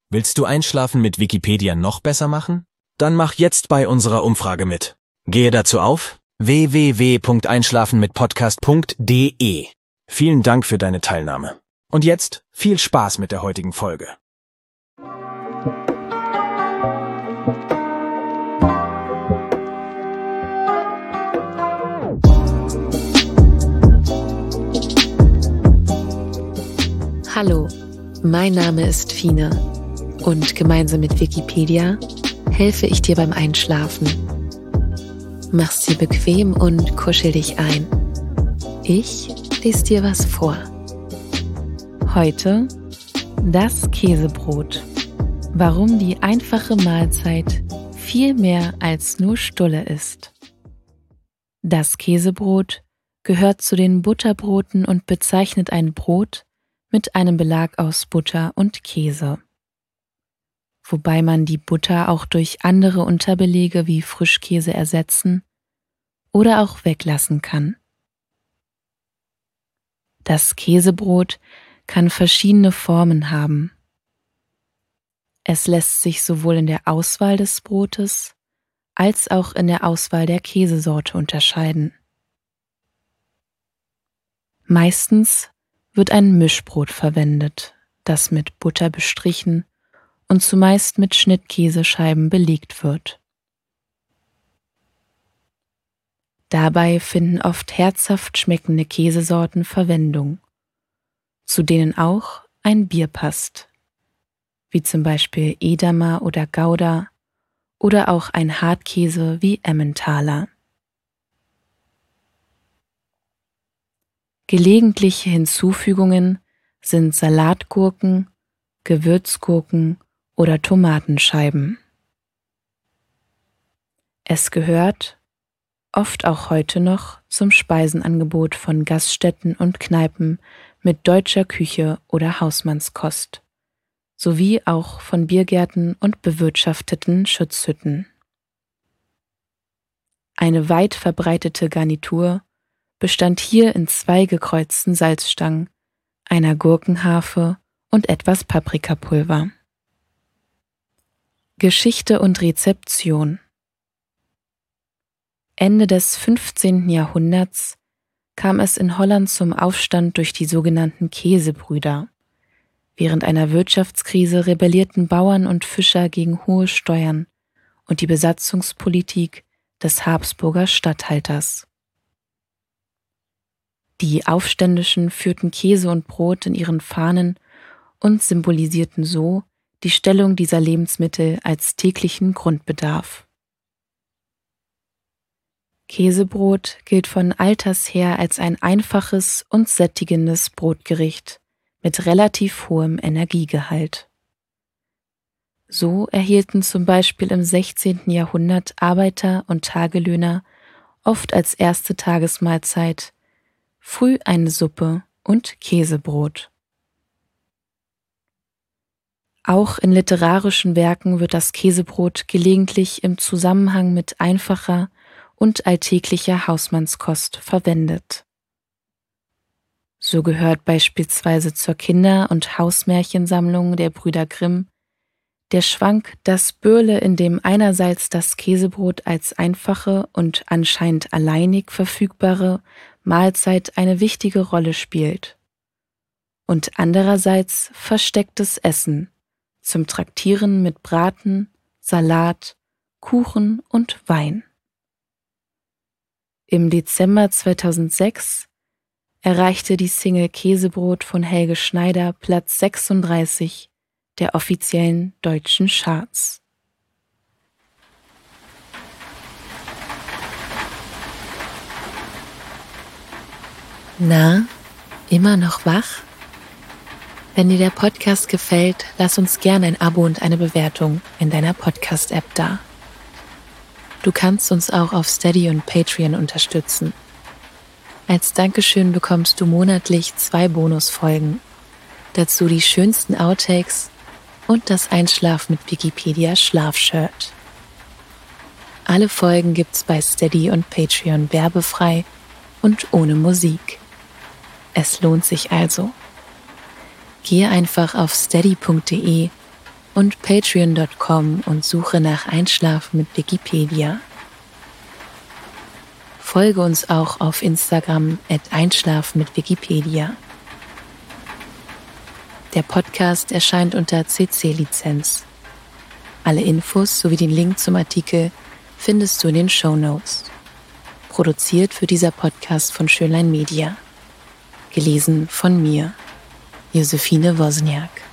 Willst du Einschlafen mit Wikipedia noch besser machen? Dann mach jetzt bei unserer Umfrage mit. Gehe dazu auf www.einschlafenmitpodcast.de. Vielen Dank für deine Teilnahme. Und jetzt viel Spaß mit der heutigen Folge. Hallo, mein Name ist Fine und gemeinsam mit Wikipedia helfe ich dir beim Einschlafen. Mach's dir bequem und kuschel dich ein. Ich lese dir was vor. Heute das Käsebrot. Warum die einfache Mahlzeit viel mehr als nur Stulle ist. Das Käsebrot gehört zu den Butterbroten und bezeichnet ein Brot mit einem Belag aus Butter und Käse. Wobei man die Butter auch durch andere Unterbelege wie Frischkäse ersetzen oder auch weglassen kann. Das Käsebrot kann verschiedene Formen haben. Es lässt sich sowohl in der Auswahl des Brotes als auch in der Auswahl der Käsesorte unterscheiden. Meistens wird ein Mischbrot verwendet, das mit Butter bestrichen und zumeist mit Schnittkäsescheiben belegt wird. Dabei finden oft herzhaft schmeckende Käsesorten Verwendung, zu denen auch ein Bier passt, wie zum Beispiel Edamer oder Gouda oder auch ein Hartkäse wie Emmentaler. Gelegentliche Hinzufügungen sind Salatgurken, Gewürzgurken oder Tomatenscheiben. Es gehört, oft auch heute noch, zum Speisenangebot von Gaststätten und Kneipen mit deutscher Küche oder Hausmannskost, sowie auch von Biergärten und bewirtschafteten Schutzhütten. Eine weit verbreitete Garnitur bestand hier in 2 gekreuzten Salzstangen, einer Gurkenharfe und etwas Paprikapulver. Geschichte und Rezeption. Ende des 15. Jahrhunderts kam es in Holland zum Aufstand durch die sogenannten Käsebrüder. Während einer Wirtschaftskrise rebellierten Bauern und Fischer gegen hohe Steuern und die Besatzungspolitik des Habsburger Statthalters. Die Aufständischen führten Käse und Brot in ihren Fahnen und symbolisierten so die Stellung dieser Lebensmittel als täglichen Grundbedarf. Käsebrot gilt von alters her als ein einfaches und sättigendes Brotgericht mit relativ hohem Energiegehalt. So erhielten zum Beispiel im 16. Jahrhundert Arbeiter und Tagelöhner oft als erste Tagesmahlzeit früh eine Suppe und Käsebrot. Auch in literarischen Werken wird das Käsebrot gelegentlich im Zusammenhang mit einfacher und alltäglicher Hausmannskost verwendet. So gehört beispielsweise zur Kinder- und Hausmärchensammlung der Brüder Grimm der Schwank Das Börle, in dem einerseits das Käsebrot als einfache und anscheinend alleinig verfügbare Mahlzeit eine wichtige Rolle spielt und andererseits verstecktes Essen zum Traktieren mit Braten, Salat, Kuchen und Wein. Im Dezember 2006 erreichte die Single Käsebrot von Helge Schneider Platz 36 der offiziellen deutschen Charts. Na, immer noch wach? Wenn dir der Podcast gefällt, lass uns gerne ein Abo und eine Bewertung in deiner Podcast-App da. Du kannst uns auch auf Steady und Patreon unterstützen. Als Dankeschön bekommst du monatlich 2 Bonusfolgen, dazu die schönsten Outtakes und das Einschlaf mit Wikipedia Schlafshirt. Alle Folgen gibt's bei Steady und Patreon werbefrei und ohne Musik. Es lohnt sich also. Gehe einfach auf steady.de und patreon.com und suche nach Einschlafen mit Wikipedia. Folge uns auch auf Instagram @Einschlafen mit Wikipedia. Der Podcast erscheint unter CC-Lizenz. Alle Infos sowie den Link zum Artikel findest du in den Shownotes. Produziert wird dieser Podcast von Schönlein Media. Gelesen von mir, Josephine Wozniak.